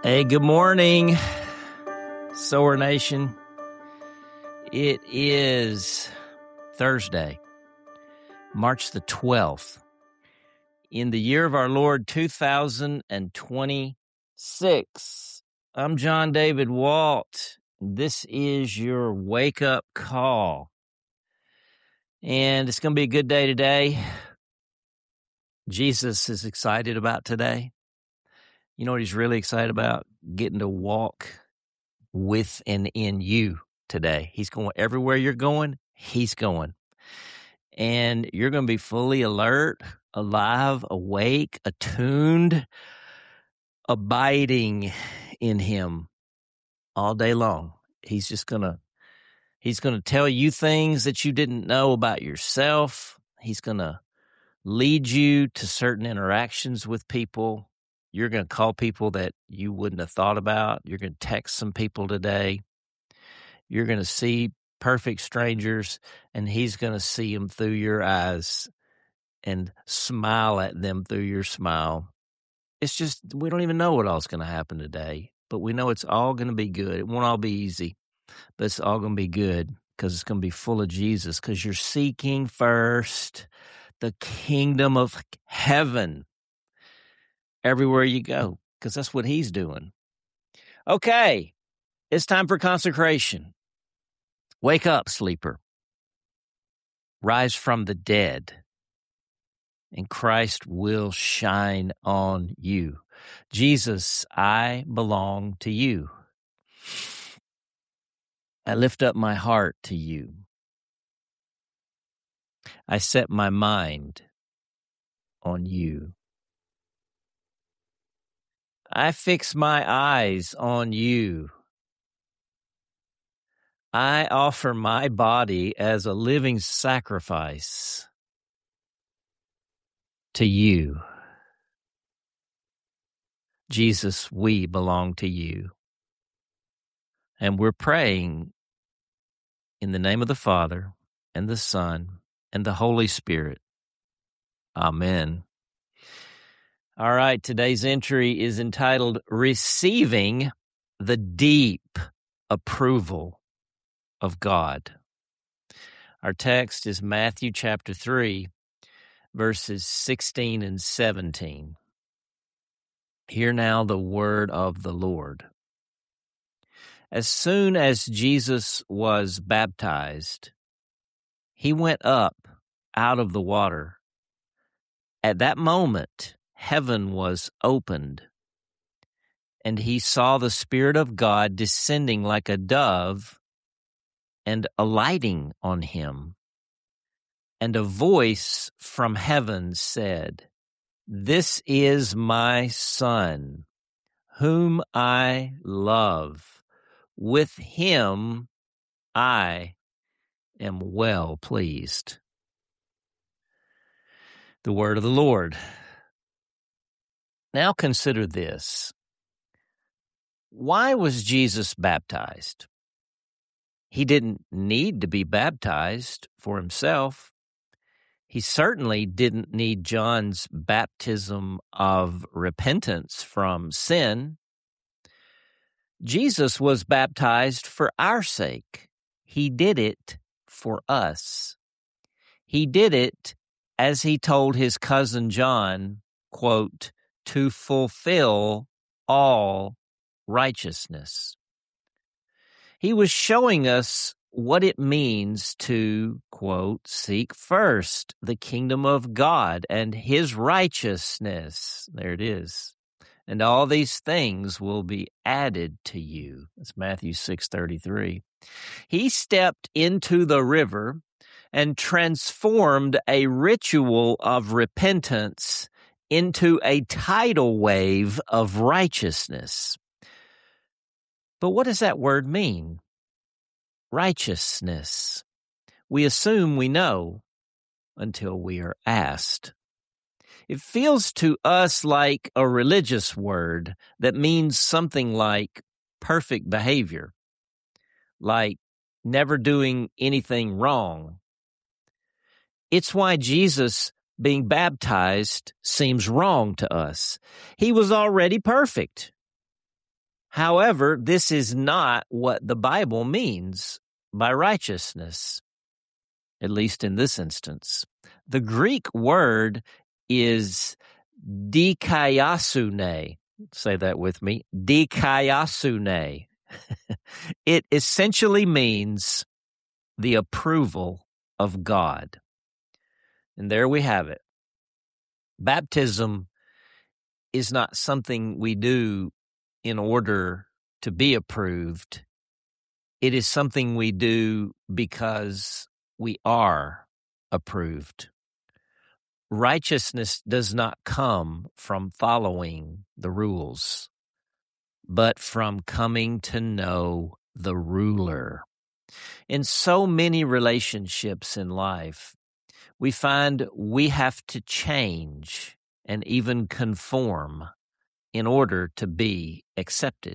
Hey, good morning, Sower Nation. It is Thursday, March the 12th, in the year of our Lord 2026. I'm John David Walt. This is your wake-up call, and it's going to be a good day today. Jesus is excited about today. You know what he's really excited about? Getting to walk with and in you today. He's going everywhere you're going, he's going. And you're going to be fully alert, alive, awake, attuned, abiding in him all day long. He's going to tell you things that you didn't know about yourself. He's going to lead you to certain interactions with people. You're going to call people that you wouldn't have thought about. You're going to text some people today. You're going to see perfect strangers, and he's going to see them through your eyes and smile at them through your smile. It's just, we don't even know what all's going to happen today, but we know it's all going to be good. It won't all be easy, but it's all going to be good because it's going to be full of Jesus, because you're seeking first the kingdom of heaven everywhere you go, because that's what he's doing. Okay, it's time for consecration. Wake up, sleeper. Rise from the dead, and Christ will shine on you. Jesus, I belong to you. I lift up my heart to you. I set my mind on you. I fix my eyes on you. I offer my body as a living sacrifice to you. Jesus, we belong to you. And we're praying in the name of the Father and the Son and the Holy Spirit. Amen. All right, today's entry is entitled Receiving the Deep Approval of God. Our text is Matthew chapter 3, verses 16 and 17. Hear now the word of the Lord. As soon as Jesus was baptized, he went up out of the water. At that moment, heaven was opened, and he saw the Spirit of God descending like a dove and alighting on him. And a voice from heaven said, "This is my Son, whom I love. With him I am well pleased." The word of the Lord. Now consider this. Why was Jesus baptized? He didn't need to be baptized for himself. He certainly didn't need John's baptism of repentance from sin. Jesus was baptized for our sake. He did it for us. He did it, as he told his cousin John, quote, to fulfill all righteousness. He was showing us what it means to, quote, seek first the kingdom of God and his righteousness. There it is. And all these things will be added to you. That's Matthew 6:33. He stepped into the river and transformed a ritual of repentance into a tidal wave of righteousness. But what does that word mean? Righteousness. We assume we know until we are asked. It feels to us like a religious word that means something like perfect behavior, like never doing anything wrong. It's why Jesus being baptized seems wrong to us. He was already perfect. However, this is not what the Bible means by righteousness, at least in this instance. The Greek word is dikaiosune. Say that with me. Dikaiosune. It essentially means the approval of God. And there we have it. Baptism is not something we do in order to be approved. It is something we do because we are approved. Righteousness does not come from following the rules, but from coming to know the ruler. In so many relationships in life, we find we have to change and even conform in order to be accepted.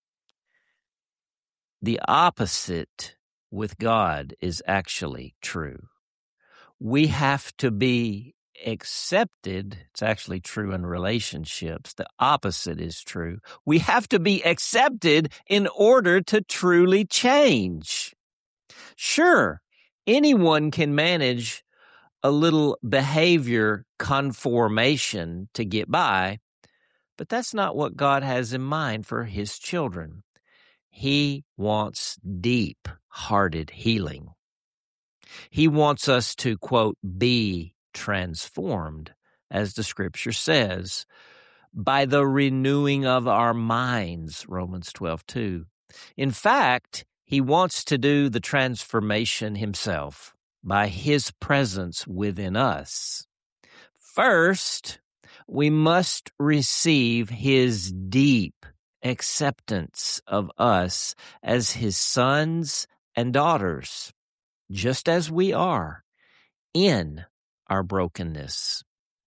The opposite with God is actually true. We have to be accepted. It's actually true in relationships. The opposite is true. We have to be accepted in order to truly change. Sure, anyone can manage a little behavior conformation to get by, but that's not what God has in mind for his children. He wants deep-hearted healing. He wants us to, quote, be transformed, as the scripture says, by the renewing of our minds, Romans 12:2. In fact, he wants to do the transformation himself by his presence within us. First, we must receive his deep acceptance of us as his sons and daughters, just as we are in our brokenness.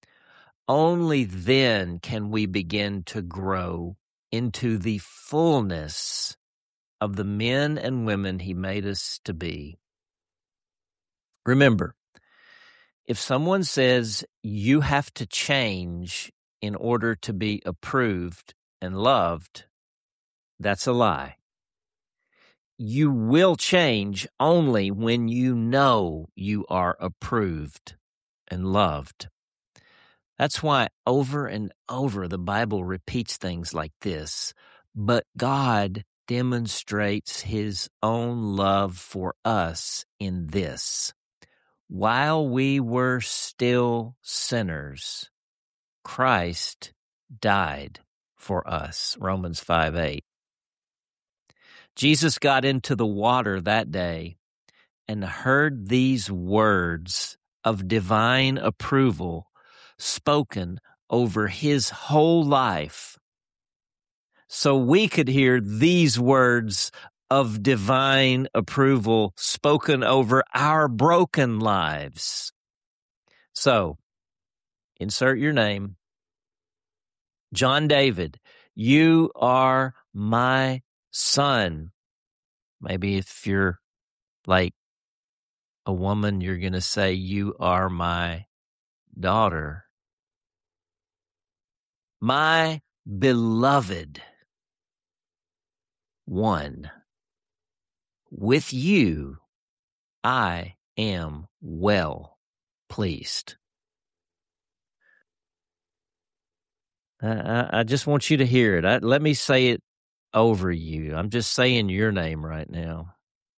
Only then can we begin to grow into the fullness of the men and women he made us to be. Remember, if someone says you have to change in order to be approved and loved, that's a lie. You will change only when you know you are approved and loved. That's why over and over the Bible repeats things like this. But God demonstrates his own love for us in this: while we were still sinners, Christ died for us. Romans 5:8. Jesus got into the water that day and heard these words of divine approval spoken over his whole life, so we could hear these words of divine approval spoken over our broken lives. So, insert your name. John David, you are my son. Maybe if you're like a woman, you're going to say, you are my daughter. My beloved one, with you I am well pleased. I just want you to hear it. Let me say it over you. I'm just saying your name right now.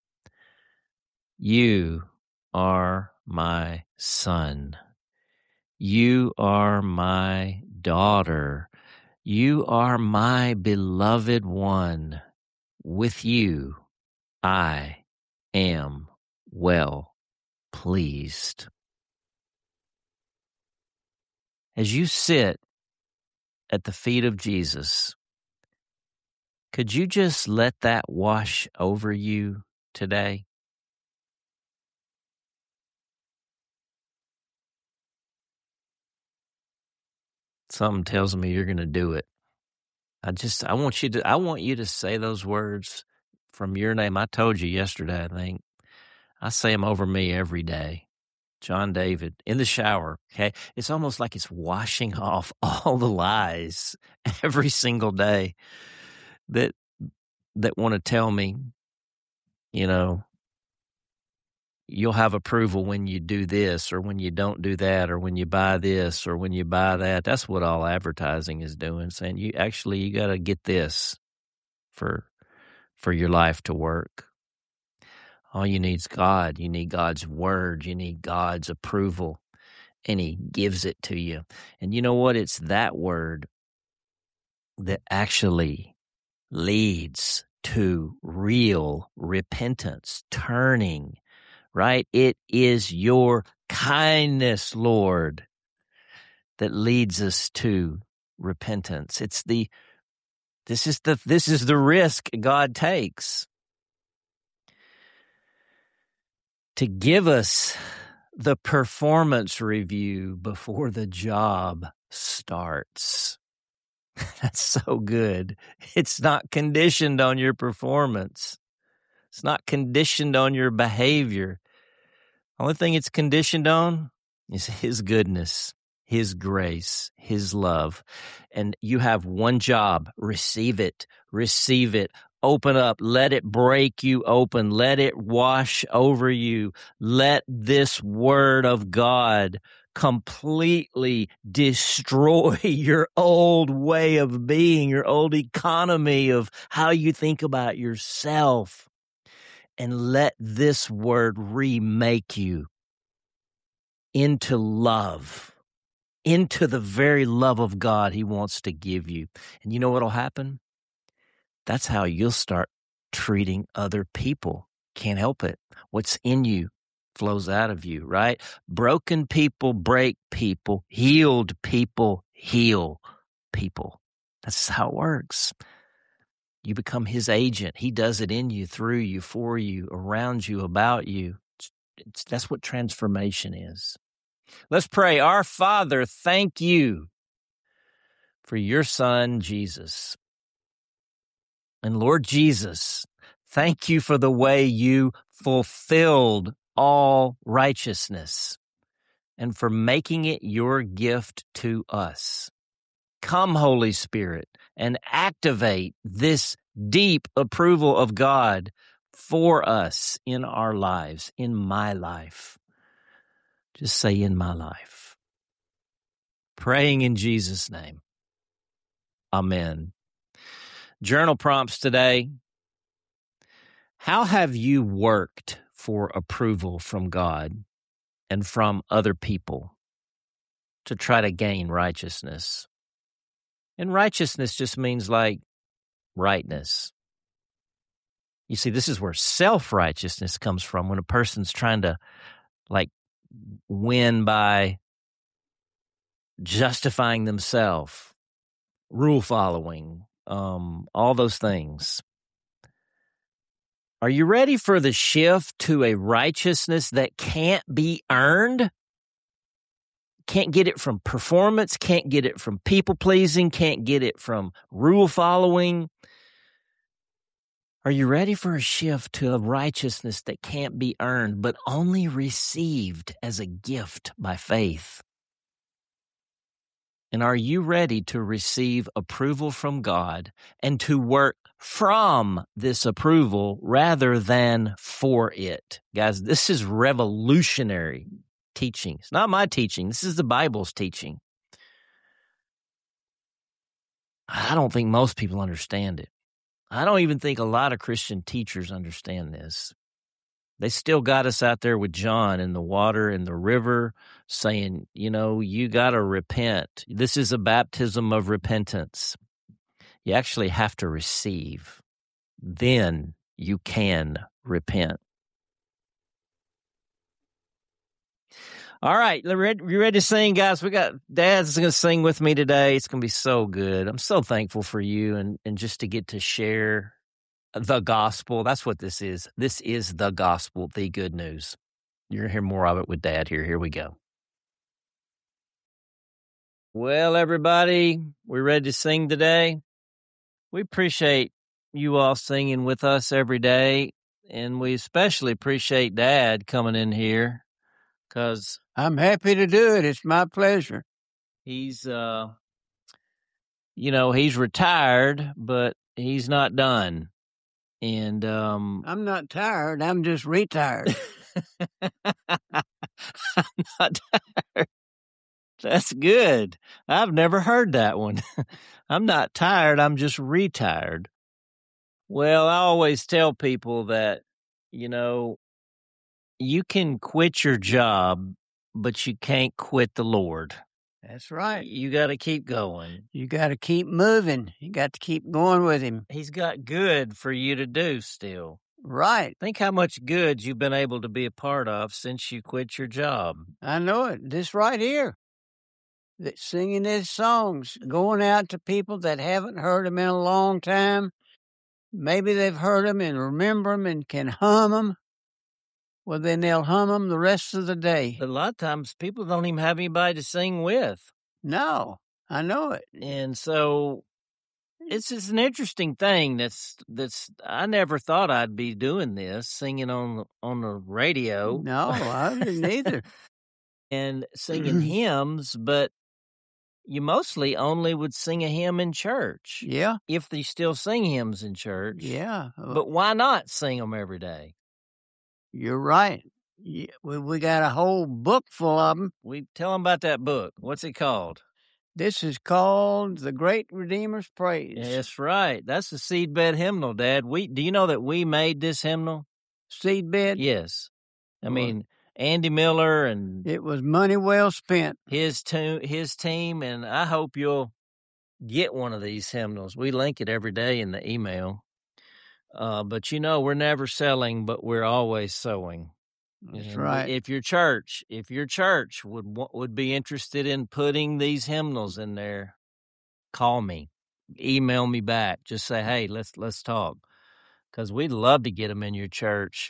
You are my son. You are my daughter. You are my beloved one. With you, I am well pleased. As you sit at the feet of Jesus, could you just let that wash over you today? Something tells me you're going to do it. I want you to say those words from your name. I told you yesterday, I think. I say them over me every day. John David, in the shower, okay? It's almost like it's washing off all the lies every single day. that want to tell me, you'll have approval when you do this or when you don't do that or when you buy this or when you buy that. That's what all advertising is doing, saying you got to get this for your life to work. All you need is God. You need God's word. You need God's approval, and he gives it to you. And you know what? It's that word that actually leads to real repentance, turning, right? It is your kindness, Lord, that leads us to repentance. This is the risk God takes to give us the performance review before the job starts. That's so good. It's not conditioned on your performance. It's not conditioned on your behavior. Only thing it's conditioned on is his goodness, his grace, his love. And you have one job: receive it, open up, let it break you open, let it wash over you. Let this word of God completely destroy your old way of being, your old economy of how you think about yourself. And let this word remake you into love, into the very love of God he wants to give you. And you know what'll happen? That's how you'll start treating other people. Can't help it. What's in you flows out of you, right? Broken people break people. Healed people heal people. That's how it works. You become his agent. He does it in you, through you, for you, around you, about you. That's what transformation is. Let's pray. Our Father, thank you for your Son, Jesus. And Lord Jesus, thank you for the way you fulfilled all righteousness and for making it your gift to us. Come, Holy Spirit, and activate this deep approval of God for us in our lives, in my life. Just say, in my life. Praying in Jesus' name. Amen. Journal prompts today. How have you worked for approval from God and from other people to try to gain righteousness? And righteousness just means like rightness. You see, this is where self-righteousness comes from, when a person's trying to like win by justifying themselves, rule following, all those things. Are you ready for the shift to a righteousness that can't be earned? Can't get it from performance, can't get it from people-pleasing, can't get it from rule following. Are you ready for a shift to a righteousness that can't be earned, but only received as a gift by faith? And are you ready to receive approval from God and to work from this approval rather than for it? Guys, this is revolutionary teaching. It's not my teaching. This is the Bible's teaching. I don't think most people understand it. I don't even think a lot of Christian teachers understand this. They still got us out there with John in the water and the river saying, you got to repent. This is a baptism of repentance. You actually have to receive. Then you can repent. All right, you ready to sing, guys? We got Dad's going to sing with me today. It's going to be so good. I'm so thankful for you and just to get to share the gospel. That's what this is. This is the gospel, the good news. You're going to hear more of it with Dad here. Here we go. Well, everybody, we ready to sing today? We appreciate you all singing with us every day, and we especially appreciate Dad coming in here because I'm happy to do it. It's my pleasure. He's, he's retired, but he's not done. And I'm not tired. I'm just retired. I'm not tired. That's good. I've never heard that one. I'm not tired. I'm just retired. Well, I always tell people that, you can quit your job, but you can't quit the Lord. That's right. You got to keep going. You got to keep moving. You got to keep going with him. He's got good for you to do still. Right. Think how much good you've been able to be a part of since you quit your job. I know it. This right here. Singing his songs, going out to people that haven't heard him in a long time. Maybe they've heard him and remember him and can hum them. Well, then they'll hum them the rest of the day. But a lot of times people don't even have anybody to sing with. No, I know it. And so it's just an interesting thing that's I never thought I'd be doing this, singing on the radio. No, I didn't either. And singing hymns, but you mostly only would sing a hymn in church. Yeah. If they still sing hymns in church. Yeah. But why not sing them every day? You're right. Yeah, we got a whole book full of them. We tell them about that book. What's it called? This is called The Great Redeemer's Praise. That's right. That's the Seedbed hymnal, Dad. Do you know that we made this hymnal? Seedbed? Yes. I mean, Andy Miller and it was money well spent. His team, and I hope you'll get one of these hymnals. We link it every day in the email. But we're never selling, but we're always sowing. That's right. If your church would be interested in putting these hymnals in there, call me, email me back. Just say, hey, let's talk, because we'd love to get them in your church.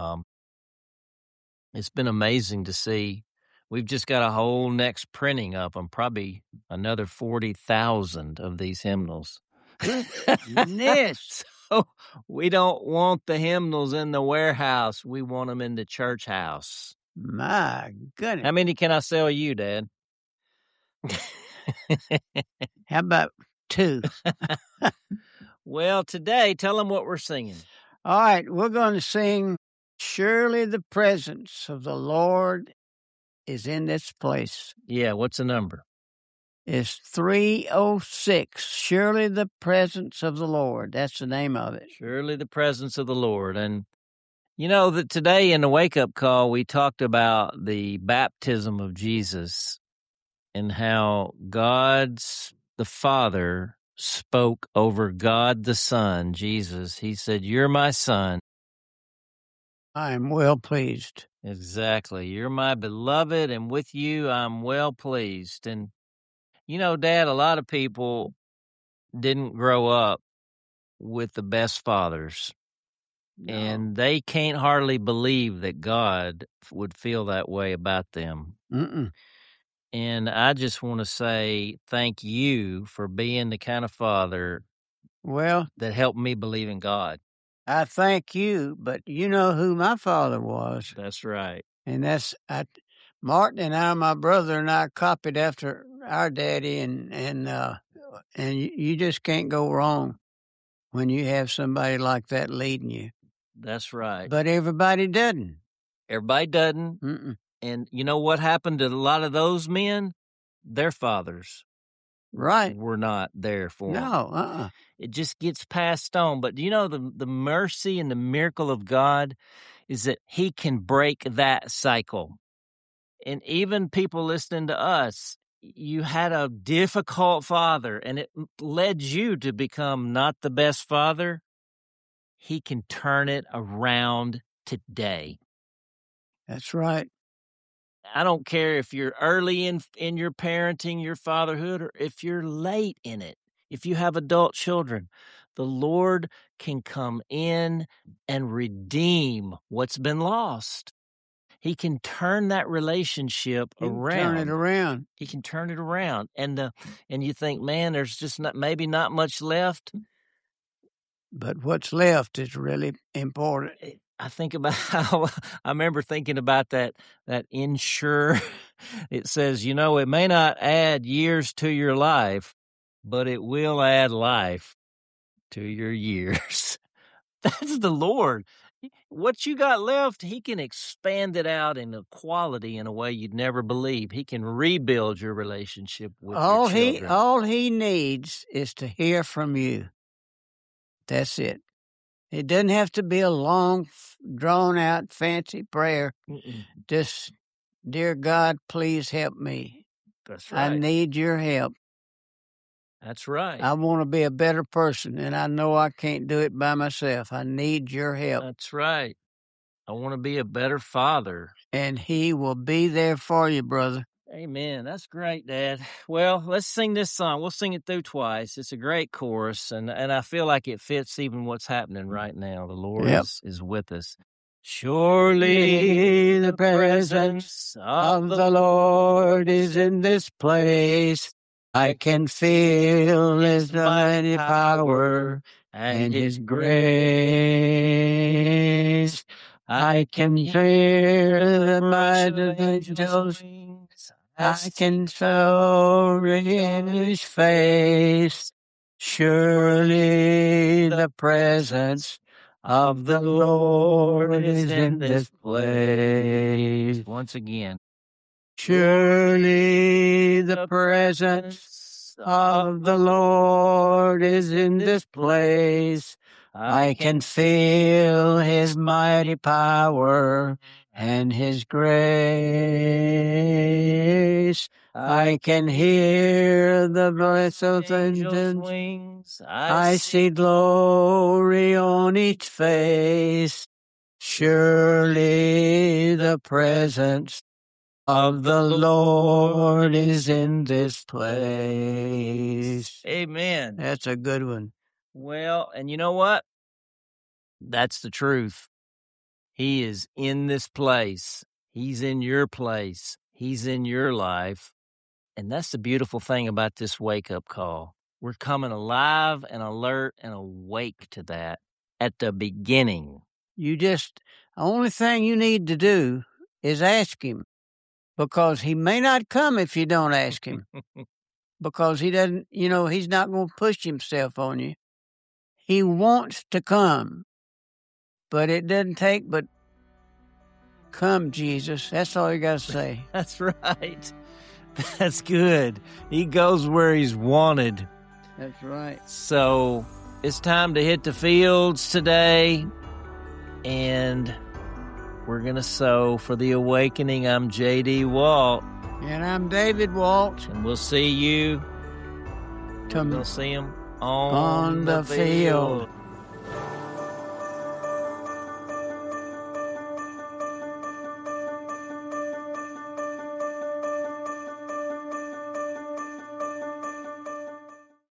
It's been amazing to see. We've just got a whole next printing of them, probably another 40,000 of these hymnals. Goodness. So we don't want the hymnals in the warehouse. We want them in the church house. My goodness. How many can I sell you, Dad? How about 2? Well, today, tell them what we're singing. All right, we're going to sing Surely the Presence of the Lord is in this place. Yeah, what's the number? It's 306. Surely the Presence of the Lord. That's the name of it. Surely the Presence of the Lord. And that today in the wake-up call, we talked about the baptism of Jesus and how the Father spoke over God the Son, Jesus. He said, "You're my Son. I am well pleased." Exactly. You're my beloved, and with you I'm well pleased. And, Dad, a lot of people didn't grow up with the best fathers. No. And they can't hardly believe that God would feel that way about them. Mm-mm. And I just want to say thank you for being the kind of father that helped me believe in God. I thank you, but you know who my father was. That's right. And Martin and I, my brother and I, copied after our daddy, and you just can't go wrong when you have somebody like that leading you. That's right. But everybody doesn't. Everybody doesn't. Mm-mm. And you know what happened to a lot of those men? Their fathers were not there for them. No, It just gets passed on. But the mercy and the miracle of God is that he can break that cycle. And even people listening to us, you had a difficult father and it led you to become not the best father. He can turn it around today. That's right. I don't care if you're early in your parenting, your fatherhood, or if you're late in it. If you have adult children, the Lord can come in and redeem what's been lost. He can turn that relationship around. Turn it around. He can turn it around. And you think, man, there's just maybe not much left. But what's left is really important. I think about how I remember thinking about that Ensure. It says, it may not add years to your life, but it will add life. to your years. That's the Lord. What you got left, he can expand it out in a quality in a way you'd never believe. He can rebuild your relationship with your children. All he needs is to hear from you. That's it. It doesn't have to be a long, drawn-out, fancy prayer. Just, dear God, please help me. That's right. I need your help. That's right. I want to be a better person, and I know I can't do it by myself. I need your help. That's right. I want to be a better father. And he will be there for you, brother. Amen. That's great, Dad. Well, let's sing this song. We'll sing it through twice. It's a great chorus, and I feel like it fits even what's happening right now. The Lord is with us. Surely the presence of the Lord is in this place. I can feel his mighty power and his grace. I can hear the mighty angels. I can feel in his face. Surely the presence of the Lord is in this place. Once again. Surely the presence of the Lord is in this place. I can feel his mighty power and his grace. I can hear the voice of angels. I see glory on each face. Surely the presence of the Lord is in this place. Amen. That's a good one. Well, and you know what? That's the truth. He is in this place. He's in your place. He's in your life. And that's the beautiful thing about this wake-up call. We're coming alive and alert and awake to that at the beginning. The only thing you need to do is ask him. Because he may not come if you don't ask him. Because he doesn't, he's not going to push himself on you. He wants to come. But it doesn't take but come, Jesus. That's all you got to say. That's right. That's good. He goes where he's wanted. That's right. So it's time to hit the fields today. And we're going to sow for the awakening. I'm J.D. Walt. And I'm David Walt. And we'll see you. We'll see him on the field.